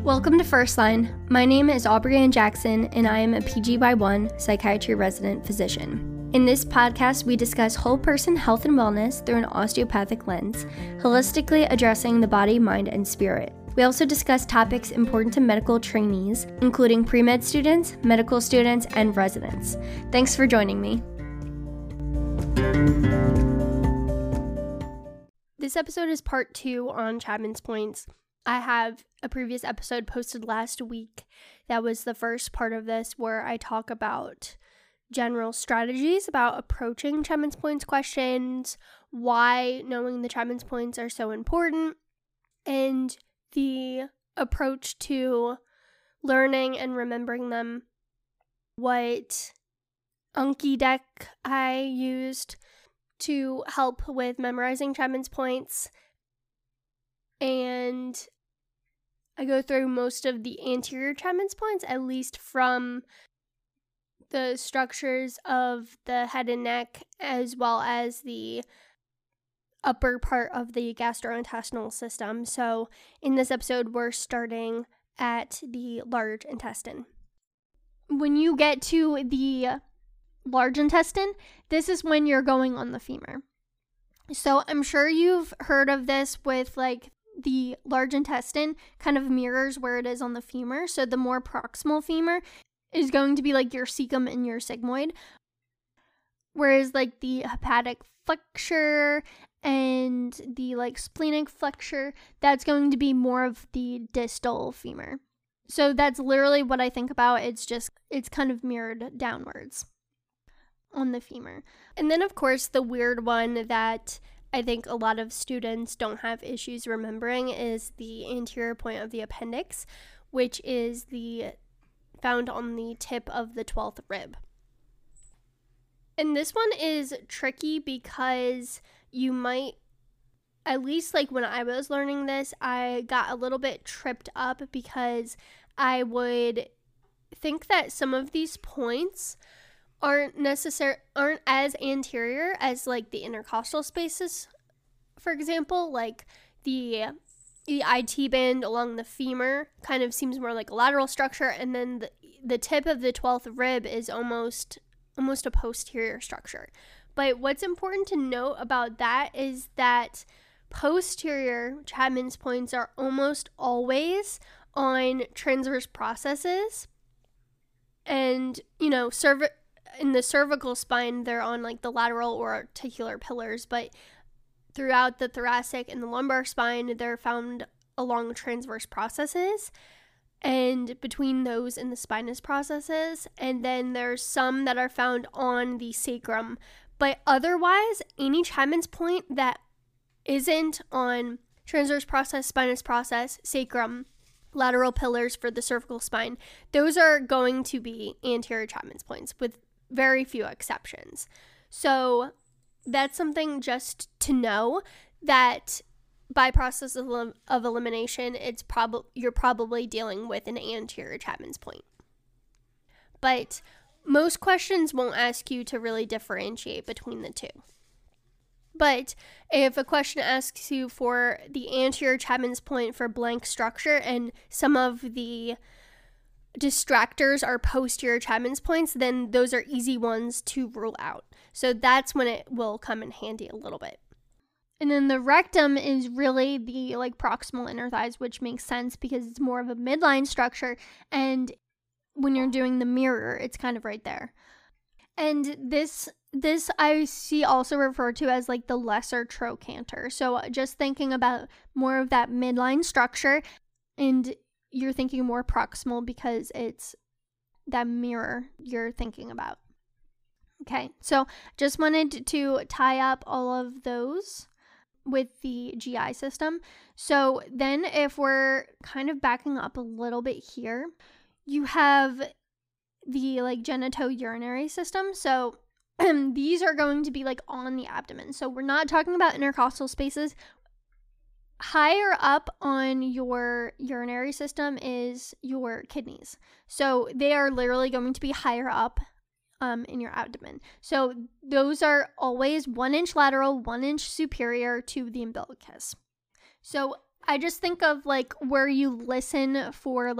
Welcome to First Line. My name is Aubrey Ann Jackson, and I am a PGY1 psychiatry resident physician. In this podcast, we discuss whole person health and wellness through an osteopathic lens, holistically addressing the body, mind, and spirit. We also discuss topics important to medical trainees, including pre-med students, medical students, and residents. Thanks for joining me. This episode is part 2 on Chapman's points. I have a previous episode posted last week that was the first part of this, where I talk about general strategies about approaching Chapman's points questions, why knowing the Chapman's points are so important, and the approach to learning and remembering them, what Anki deck I used to help with memorizing Chapman's points, and I go through most of the anterior Chapman's points, at least from the structures of the head and neck, as well as the upper part of the gastrointestinal system. So in this episode, we're starting at the large intestine. When you get to the large intestine, this is when you're going on the femur. So I'm sure you've heard of this with the large intestine kind of mirrors where it is on the femur. So the more proximal femur is going to be like your cecum and your sigmoid, whereas the hepatic flexure and the splenic flexure, that's going to be more of the distal femur. So that's literally what I think about. It's kind of mirrored downwards on the femur. And then of course the weird one that I think a lot of students don't have issues remembering is the anterior point of the appendix, which is found on the tip of the 12th rib. And this one is tricky because you might, at least when I was learning this, I got a little bit tripped up because I would think that some of these points aren't as anterior as the intercostal spaces. For example, the IT band along the femur kind of seems more like a lateral structure, and then the tip of the 12th rib is almost a posterior structure. But what's important to note about that is that posterior Chapman's points are almost always on transverse processes, and in the cervical spine, they're on the lateral or articular pillars, but throughout the thoracic and the lumbar spine, they're found along transverse processes and between those and the spinous processes. And then there's some that are found on the sacrum. But otherwise, any Chapman's point that isn't on transverse process, spinous process, sacrum, lateral pillars for the cervical spine, those are going to be anterior Chapman's points with very few exceptions. So that's something just to know, that by process of elimination, you're probably dealing with an anterior Chapman's point. But most questions won't ask you to really differentiate between the two. But if a question asks you for the anterior Chapman's point for blank structure and some of the distractors are posterior Chapman's points, then those are easy ones to rule out. So that's when it will come in handy a little bit. And then the rectum is really the proximal inner thighs, which makes sense because it's more of a midline structure, and when you're doing the mirror, it's kind of right there. And this I see also referred to as the lesser trochanter. So just thinking about more of that midline structure, and you're thinking more proximal because it's that mirror you're thinking about. Okay, so just wanted to tie up all of those with the GI system. So then if we're kind of backing up a little bit here, you have the genitourinary system. So these are going to be on the abdomen. So we're not talking about intercostal spaces. Higher up on your urinary system is your kidneys. So they are literally going to be higher up in your abdomen. So those are always 1 inch lateral, 1 inch superior to the umbilicus. So I just think of like where you listen for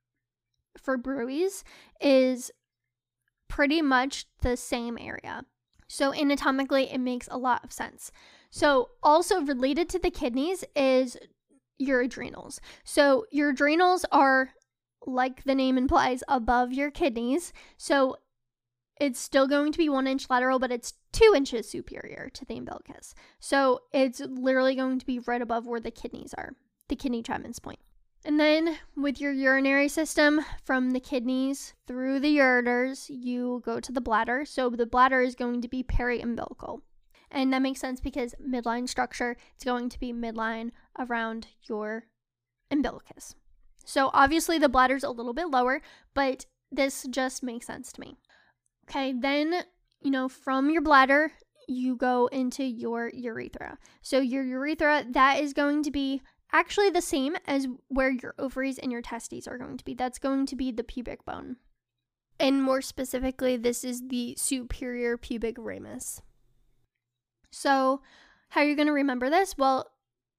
bruits is pretty much the same area. So anatomically, it makes a lot of sense. So also related to the kidneys is your adrenals. So your adrenals are, like the name implies, above your kidneys. So it's still going to be 1 inch lateral, but it's 2 inches superior to the umbilicus. So it's literally going to be right above where the kidneys are, the kidney Chapman's point. And then with your urinary system, from the kidneys through the ureters, you go to the bladder. So the bladder is going to be periumbilical. And that makes sense because midline structure, it's going to be midline around your umbilicus. So obviously the bladder's a little bit lower, but this just makes sense to me. Okay, then, from your bladder, you go into your urethra. So your urethra, that is going to be actually the same as where your ovaries and your testes are going to be. That's going to be the pubic bone. And more specifically, this is the superior pubic ramus. So how are you going to remember this? Well,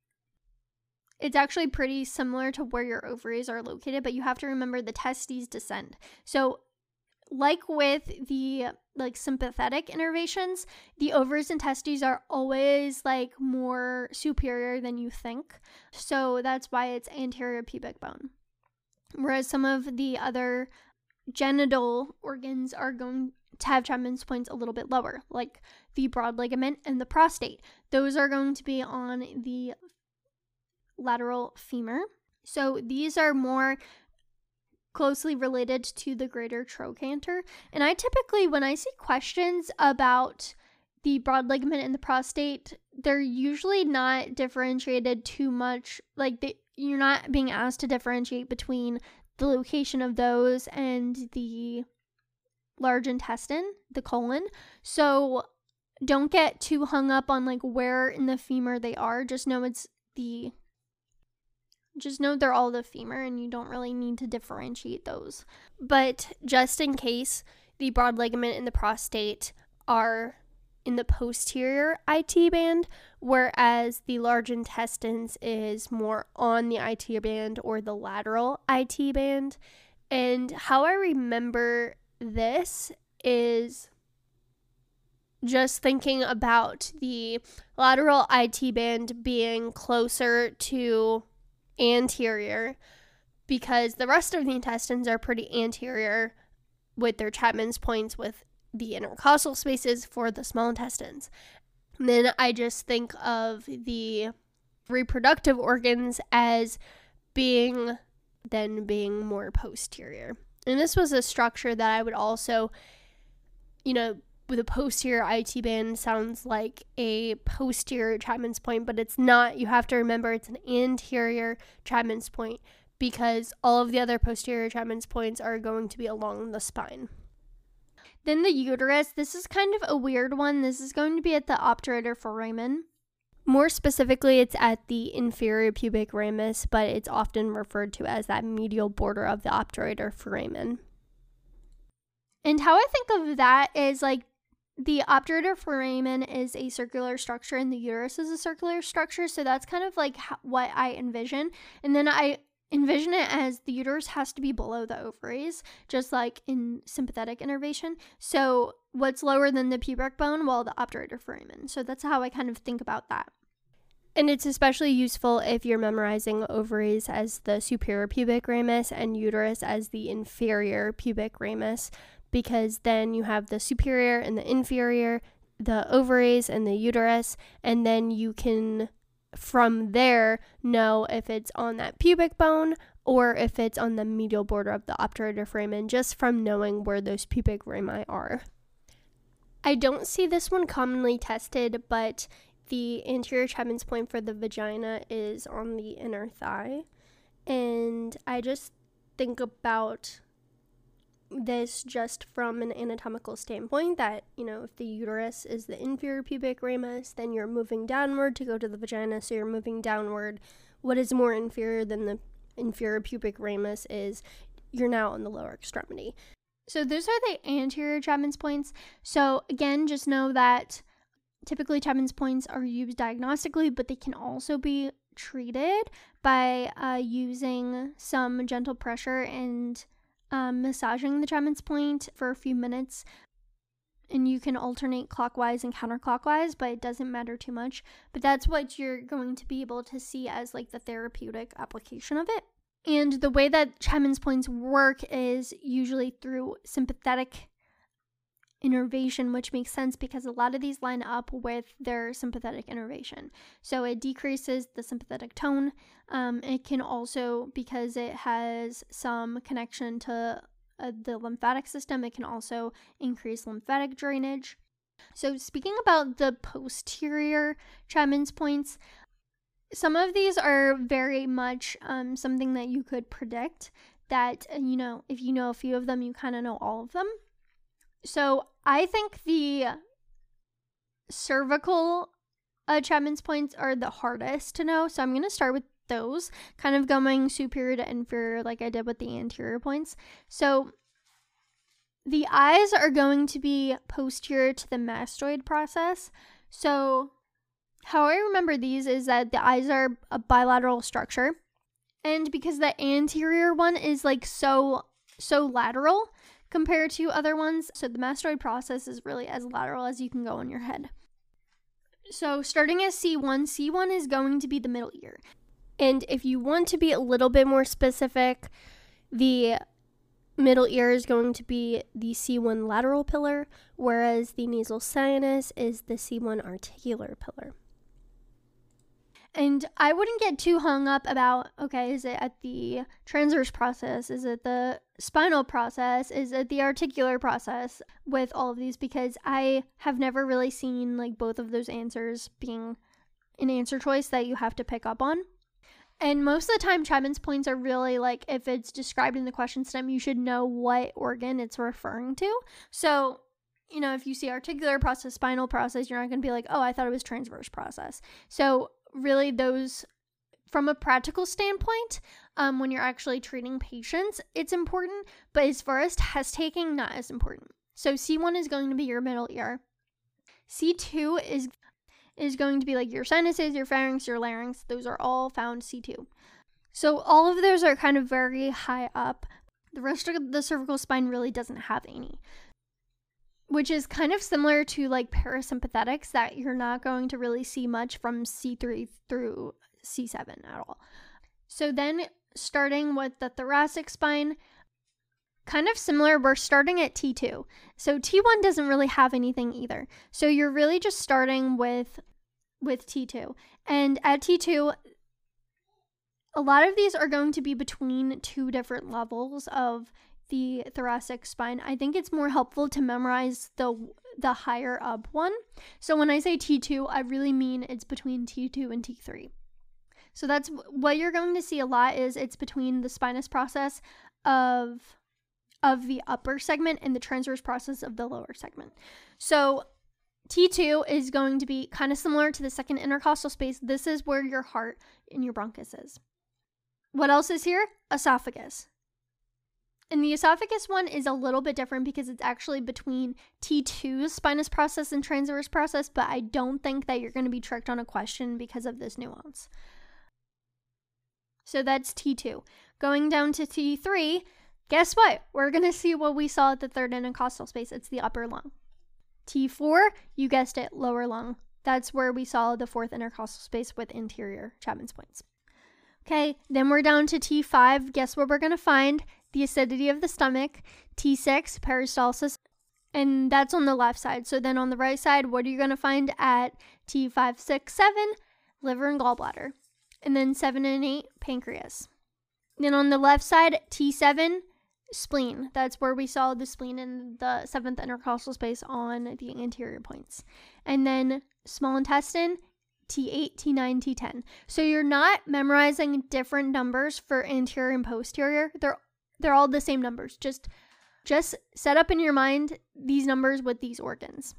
it's actually pretty similar to where your ovaries are located, but you have to remember the testes descend. So like with the sympathetic innervations, the ovaries and testes are always more superior than you think. So that's why it's anterior pubic bone. Whereas some of the other genital organs are going to have Chapman's points a little bit lower, like the broad ligament and the prostate. Those are going to be on the lateral femur. So these are more closely related to the greater trochanter. And I typically, when I see questions about the broad ligament and the prostate, they're usually not differentiated too much. You're not being asked to differentiate between the location of those and the large intestine, the colon. So don't get too hung up on where in the femur they are. Just know they're all the femur, and you don't really need to differentiate those. But just in case, the broad ligament and the prostate are in the posterior IT band, whereas the large intestines is more on the IT band or the lateral IT band. And how I remember this is just thinking about the lateral IT band being closer to anterior, because the rest of the intestines are pretty anterior with their Chapman's points with the intercostal spaces for the small intestines. And then I just think of the reproductive organs as being more posterior. And this was a structure that I would also, with a posterior IT band sounds like a posterior Chapman's point, but it's not. You have to remember it's an anterior Chapman's point, because all of the other posterior Chapman's points are going to be along the spine. Then the uterus, this is kind of a weird one. This is going to be at the obturator foramen. More specifically, it's at the inferior pubic ramus, but it's often referred to as that medial border of the obturator foramen. And how I think of that is the obturator foramen is a circular structure and the uterus is a circular structure. So that's kind of what I envision. And then I envision it as the uterus has to be below the ovaries, just like in sympathetic innervation. So what's lower than the pubic bone? Well, the obturator foramen. So that's how I kind of think about that. And it's especially useful if you're memorizing ovaries as the superior pubic ramus and uterus as the inferior pubic ramus, because then you have the superior and the inferior, the ovaries and the uterus, and then you can, from there, know if it's on that pubic bone or if it's on the medial border of the obturator foramen, just from knowing where those pubic rami are. I don't see this one commonly tested, but the anterior Chapman's point for the vagina is on the inner thigh. And I just think about this just from an anatomical standpoint that, if the uterus is the inferior pubic ramus, then you're moving downward to go to the vagina, so you're moving downward. What is more inferior than the inferior pubic ramus is you're now on the lower extremity. So those are the anterior Chapman's points. So again, just know that typically Chapman's points are used diagnostically, but they can also be treated by using some gentle pressure and massaging the Chapman's point for a few minutes. And you can alternate clockwise and counterclockwise, but it doesn't matter too much. But that's what you're going to be able to see as like the therapeutic application of it. And the way that Chapman's points work is usually through sympathetic innervation, which makes sense because a lot of these line up with their sympathetic innervation. So it decreases the sympathetic tone. It can also, because it has some connection to the lymphatic system, it can also increase lymphatic drainage. So speaking about the posterior Chapman's points, some of these are very much something that you could predict that, if you know a few of them, you kind of know all of them. So I think the cervical Chapman's points are the hardest to know. So I'm going to start with those, kind of going superior to inferior like I did with the anterior points. So the eyes are going to be posterior to the mastoid process. So how I remember these is that the eyes are a bilateral structure. And because the anterior one is like so lateral compared to other ones, so the mastoid process is really as lateral as you can go in your head. So starting at C1 is going to be the middle ear. And if you want to be a little bit more specific, the middle ear is going to be the C1 lateral pillar, whereas the nasal sinus is the C1 articular pillar. And I wouldn't get too hung up about, okay, is it at the transverse process? Is it the spinal process? Is it the articular process with all of these? Because I have never really seen like both of those answers being an answer choice that you have to pick up on. And most of the time, Chapman's points are really like, if it's described in the question stem, you should know what organ it's referring to. So, if you see articular process, spinal process, you're not going to be like, oh, I thought it was transverse process. So really those, from a practical standpoint, when you're actually treating patients, it's important. But as far as test taking, not as important. So C1 is going to be your middle ear. C2 is going to be like your sinuses, your pharynx, your larynx. Those are all found C2. So all of those are kind of very high up. The rest of the cervical spine really doesn't have any, which is kind of similar to like parasympathetics that you're not going to really see much from C3 through C7 at all. So then starting with the thoracic spine, kind of similar, we're starting at T2. So T1 doesn't really have anything either. So you're really just starting with T2. And at T2, a lot of these are going to be between two different levels of the thoracic spine. I think it's more helpful to memorize the higher up one. So when I say T2, I really mean it's between T2 and T3. So that's what you're going to see a lot, is it's between the spinous process of the upper segment and the transverse process of the lower segment. So T2 is going to be kind of similar to the second intercostal space. This is where your heart and your bronchus is. What else is here? Esophagus. And the esophagus one is a little bit different because it's actually between T2's spinous process and transverse process, but I don't think that you're going to be tricked on a question because of this nuance. So that's T2. Going down to T3, guess what? We're going to see what we saw at the third intercostal space. It's the upper lung. T4, you guessed it, lower lung. That's where we saw the fourth intercostal space with anterior Chapman's points. Okay, then we're down to T5. Guess what we're going to find? The acidity of the stomach. T6, peristalsis, and that's on the left side. So then on the right side, what are you going to find at T5, 6, 7? Liver and gallbladder. And then 7 and 8, pancreas. Then on the left side, T7, spleen. That's where we saw the spleen in the seventh intercostal space on the anterior points. And then small intestine, T8, T9, T10. So you're not memorizing different numbers for anterior and posterior. They're all the same numbers. Just set up in your mind these numbers with these organs.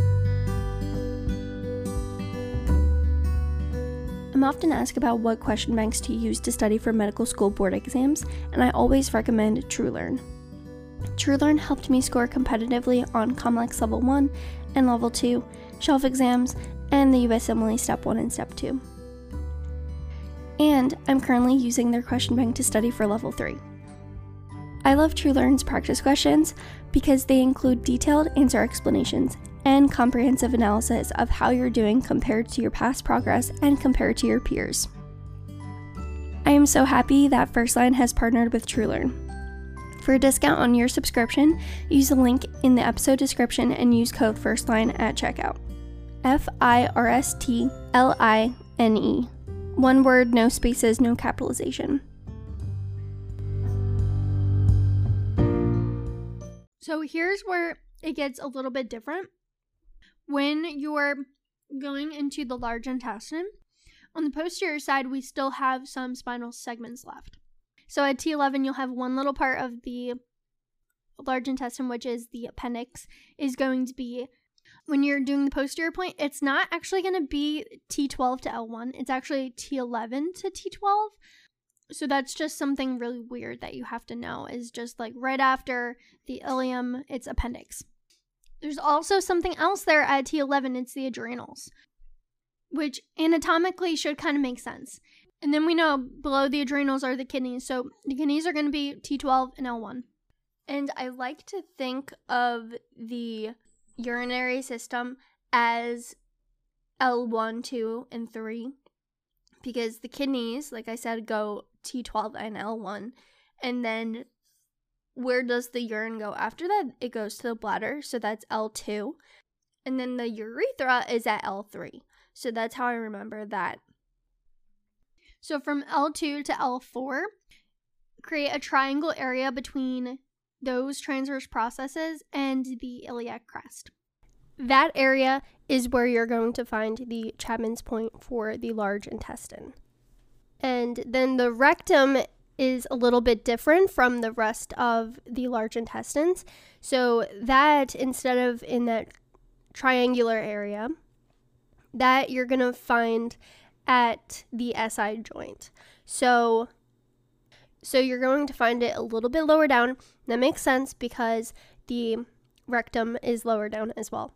I'm often asked about what question banks to use to study for medical school board exams, and I always recommend TrueLearn. TrueLearn helped me score competitively on COMLEX Level 1 and Level 2, shelf exams, and the USMLE Step 1 and Step 2. And I'm currently using their question bank to study for level 3. I love TrueLearn's practice questions because they include detailed answer explanations and comprehensive analysis of how you're doing compared to your past progress and compared to your peers. I am so happy that FirstLine has partnered with TrueLearn. For a discount on your subscription, use the link in the episode description and use code FirstLine at checkout. FIRSTLINE. One word, no spaces, no capitalization. So here's where it gets a little bit different. When you're going into the large intestine, on the posterior side, we still have some spinal segments left. So at T11, you'll have one little part of the large intestine, which is the appendix, is going to be, when you're doing the posterior point, it's not actually going to be T12 to L1. It's actually T11 to T12. So that's just something really weird that you have to know, is just like right after the ileum, it's appendix. There's also something else there at T11, it's the adrenals, which anatomically should kind of make sense. And then we know below the adrenals are the kidneys, so the kidneys are going to be T12 and L1. And I like to think of the urinary system as L1, 2, and 3, because the kidneys, like I said, go T12 and L1, and then where does the urine go after that? It goes to the bladder, so that's L2, and then the urethra is at L3, so that's how I remember that. So from L2 to L4, create a triangle area between those transverse processes and the iliac crest. That area is where you're going to find the Chapman's point for the large intestine. And then the rectum is a little bit different from the rest of the large intestines. So that, instead of in that triangular area, that you're going to find at the SI joint. So you're going to find it a little bit lower down. That makes sense because the rectum is lower down as well.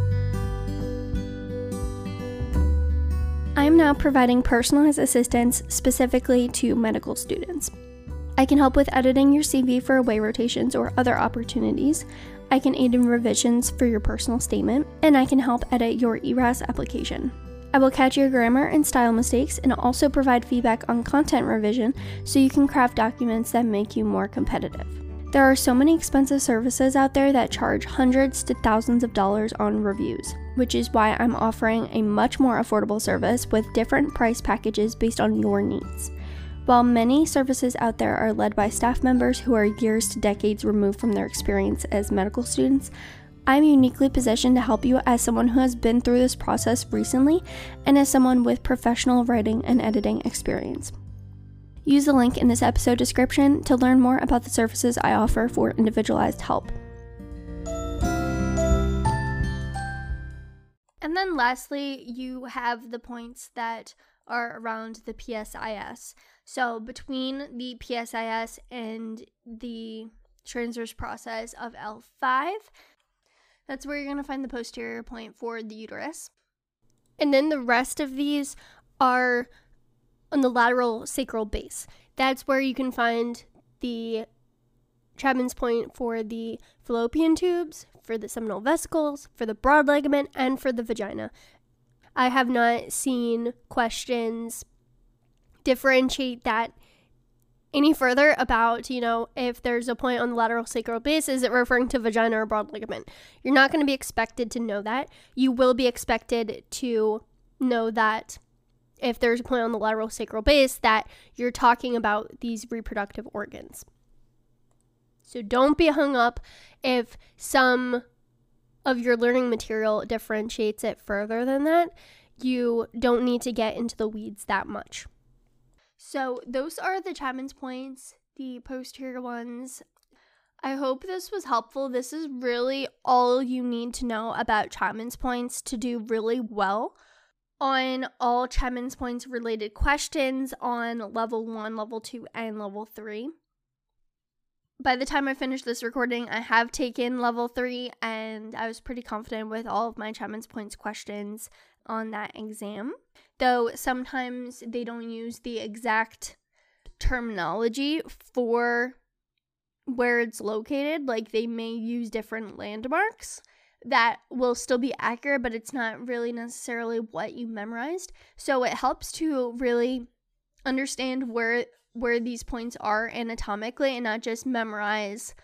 I am now providing personalized assistance specifically to medical students. I can help with editing your CV for away rotations or other opportunities. I can aid in revisions for your personal statement, and I can help edit your ERAS application. I will catch your grammar and style mistakes and also provide feedback on content revision so you can craft documents that make you more competitive. There are so many expensive services out there that charge hundreds to thousands of dollars on reviews, which is why I'm offering a much more affordable service with different price packages based on your needs. While many services out there are led by staff members who are years to decades removed from their experience as medical students, I'm uniquely positioned to help you as someone who has been through this process recently and as someone with professional writing and editing experience. Use the link in this episode description to learn more about the services I offer for individualized help. And then lastly, you have the points that are around the PSIS. So between the PSIS and the transverse process of L5, that's where you're going to find the posterior point for the uterus. And then the rest of these are on the lateral sacral base. That's where you can find the Chapman's point for the fallopian tubes, for the seminal vesicles, for the broad ligament, and for the vagina. I have not seen questions differentiate that any further about, if there's a point on the lateral sacral base, is it referring to vagina or broad ligament? You're not going to be expected to know that. You will be expected to know that if there's a point on the lateral sacral base, that you're talking about these reproductive organs. So don't be hung up if some of your learning material differentiates it further than that. You don't need to get into the weeds that much. So those are the Chapman's points, the posterior ones. I hope this was helpful. This is really all you need to know about Chapman's points to do really well on all Chapman's points related questions on level 1, level 2, and level 3. By the time I finish this recording, I have taken level 3, and I was pretty confident with all of my Chapman's points questions on that exam. though sometimes they don't use the exact terminology for where it's located. Like, they may use different landmarks that will still be accurate, but it's not really necessarily what you memorized. So it helps to really understand where these points are anatomically, and not just memorize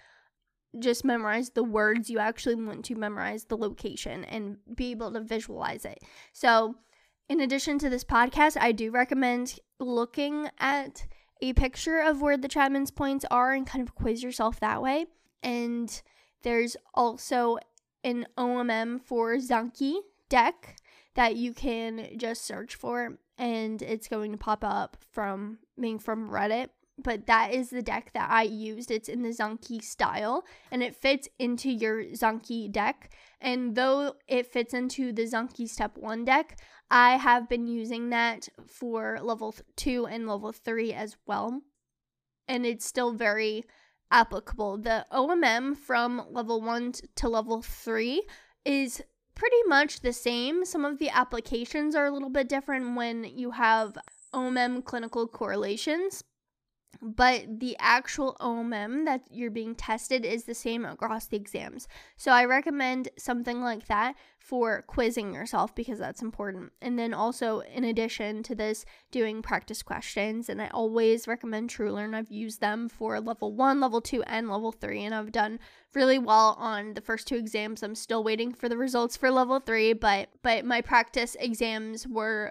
the words. You actually want to memorize the location and be able to visualize it. So in addition to this podcast, I do recommend looking at a picture of where the Chapman's points are and kind of quiz yourself that way. And there's also an OMM for Zanki deck that you can just search for, and it's going to pop up from Reddit. But that is the deck that I used. It's in the Zanki style, and it fits into your Zanki deck. And though it fits into the Zanki Step 1 deck, I have been using that for level 2 and level 3 as well. And it's still very applicable. The OMM from level 1 to level 3 is pretty much the same. Some of the applications are a little bit different when you have OMM clinical correlations, but the actual OMM that you're being tested is the same across the exams. So I recommend something like that for quizzing yourself, because that's important. And then also, in addition to this, doing practice questions. And I always recommend TrueLearn. I've used them for level 1, level 2, and level 3, and I've done really well on the first 2 exams. I'm still waiting for the results for level 3, but my practice exams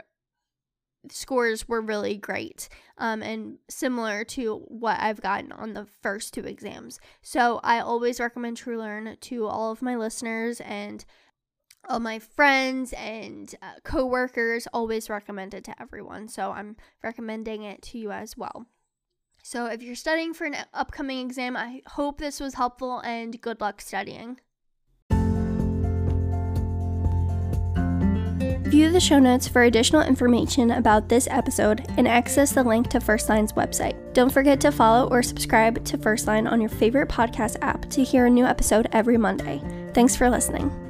scores were really great, and similar to what I've gotten on the first 2 exams. So I always recommend TrueLearn to all of my listeners, and all my friends and co-workers always recommend it to everyone. So I'm recommending it to you as well. So if you're studying for an upcoming exam, I hope this was helpful, and good luck studying. View the show notes for additional information about this episode and access the link to FirstLine's website. Don't forget to follow or subscribe to FirstLine on your favorite podcast app to hear a new episode every Monday. Thanks for listening.